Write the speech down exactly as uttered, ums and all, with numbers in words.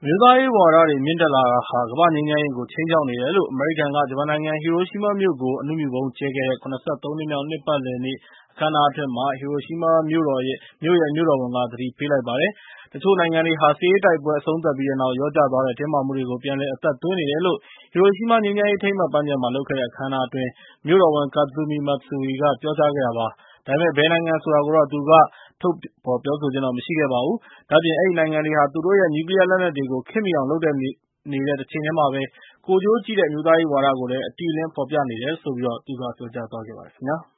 မျိုးသားရေးဝါဒတွေမြင့်တက်လာတာဟာ ကမ္ဘာ့ငြိမ်းချမ်းရေးကို ခြိမ်းခြောက်နေတယ်လို့ အမေရိကန်က ဂျပန်နိုင်ငံ ဟီရိုရှီးမားမြို့ကို အနုမြူဗုံးကြဲခဲ့တဲ့ ၇၃ နှစ်မြောက် နှစ်ပတ်လည်နေ့ အခမ်းအနားအတွင်း ဟီရိုရှီးမားမြို့ရဲ့ မြို့တော်ဝန်က သတိပေးလိုက်ပါတယ်။ တချို့နိုင်ငံတွေဟာ စစ်အေးတိုက်ပွဲ အဆုံးသတ်ပြီးတဲ့နောက် လျော့ကျသွားတဲ့ တင်းမာမှုတွေကို ပြန်လည်အသက်သွင်းနေတယ်လို့ ဟီရိုရှီးမား ငြိမ်းချမ်းရေး အထိမ်းအမှတ် ပန်းခြံမှာလုပ်ခဲ့တဲ့ အခမ်းအနားအတွင်း မြို့တော်ဝန် Katsumi Matsui က ပြောကြားခဲ့တာပါ။ ဒါပေမဲ့ ဘယ်နိုင်ငံဆိုတာကိုတော့ သူက ထုတ်ဖော်ပြောဆိုခြင်း မရှိခဲ့ပါဘူး။ ဒါ့အပြင် အဲဒီနိုင်ငံတွေဟာ သူတို့ရဲ့ နျူကလီးယားလက်နက်တွေကို ခေတ်မီအောင်လုပ်နေတဲ့ တချိန်တည်းမှာပဲ ကိုယ်ကျိုးကြည့်တဲ့ အမျိုးသားရေးဝါဒကိုလည်း အတိအလင်း ဖော်ပြနေတယ်လို့ သူက ပြောကြားသွားခဲ့ပါတယ်ခင်ဗျာ။